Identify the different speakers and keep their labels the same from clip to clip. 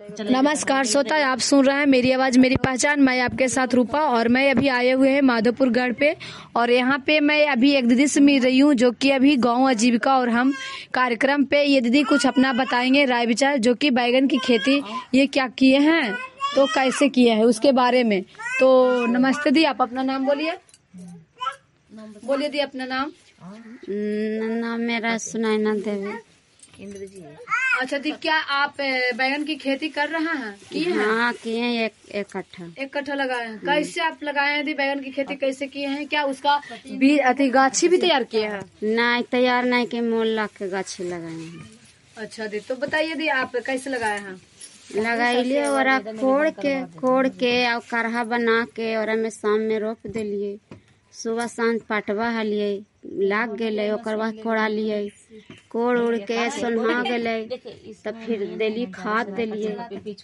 Speaker 1: नमस्कार श्रोता, आप सुन रहे हैं मेरी आवाज मेरी पहचान। मैं आपके साथ रूपा और मैं अभी आए हुए हैं माधोपुर गढ़ पे। और यहाँ पे मैं अभी एक दीदी से मिल रही हूँ जो कि अभी गांव आजीविका और हम कार्यक्रम पे ये दीदी कुछ अपना बताएंगे राय विचार, जो कि बैगन की खेती ये क्या किए हैं तो कैसे किए हैं उसके बारे में। तो नमस्ते दी, आप अपना नाम बोलिए। बोलिए दी अपना नाम।
Speaker 2: नाम मेरा सुनैना देवी।
Speaker 1: अच्छा दी, क्या आप बैगन की खेती कर रहे हैं? किए हैं?
Speaker 2: हाँ किए हैं, एक कट्ठा
Speaker 1: लगाए हैं। कैसे आप लगाए हैं दी? बैगन की खेती कैसे किए हैं? क्या उसका बीज अति गाछी भी तैयार किए हैं?
Speaker 2: नहीं तैयार नहीं के मोल ला के गाछी लगाए हैं।
Speaker 1: अच्छा दी, तो बताइए दी आप कैसे लगाए हैं?
Speaker 2: लगाइलिए और कोड़ के और करहा बना के और हमें शाम में रोप दिलिए। सुबह शाम पटवा हलिए, लाग गए, ओकर बाद कोड़ा लिए, कोड़ उड़ के सोनहा गए, तब फिर दिली खाद दिलिए।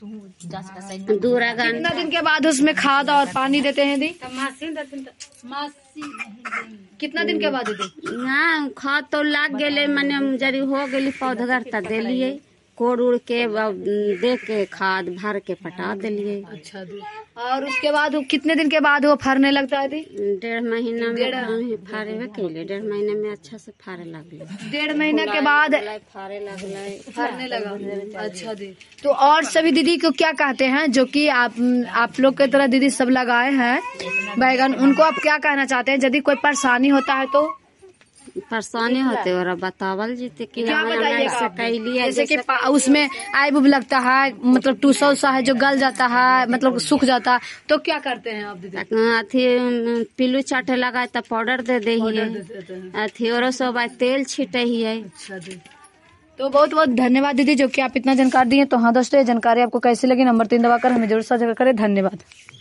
Speaker 1: कितना दिन के बाद उसमें खाद और पानी देते हैं दी? कितना दिन के बाद दी?
Speaker 2: हाँ खाद तो लाग गए, मैंने जरी हो गई पौधगर त दिलिए, कोड़ उड़ के दे के खाद भर के पटा दिलिए।
Speaker 1: अच्छा दी, और उसके बाद कितने दिन के बाद वो फरने लगता है दी?
Speaker 2: 1.5 महीना में फारे के 1.5 महीने में अच्छा से फारे लगले।
Speaker 1: 1.5 महीना के बाद
Speaker 2: फारे लगले,
Speaker 1: फरने लगा। अच्छा दी, तो और सभी दीदी को क्या कहते हैं जो कि आप लोग की तरह दीदी सब लगाए हैं बैगन, उनको आप क्या कहना चाहते हैं? यदि कोई परेशानी होता है तो
Speaker 2: परेशानी होते और बतावल जीते कि
Speaker 1: क्या बताइएगा? जैसे कि उसमें आई बुब लगता है, मतलब टूसा उसा है जो गल जाता है, मतलब सूख जाता है, तो क्या करते हैं आप दीदी?
Speaker 2: अथी पिल्लू चाटे लगा तो पाउडर दे दे अथी और सब तेल छीटे ही है।
Speaker 1: अच्छा दी, तो बहुत बहुत धन्यवाद दीदी जो कि आप इतना जानकारी दिए। तो हाँ दोस्तों, ये जानकारी आपको कैसी लगी नंबर 3 दबाकर हमें जरूर साझा करें। धन्यवाद।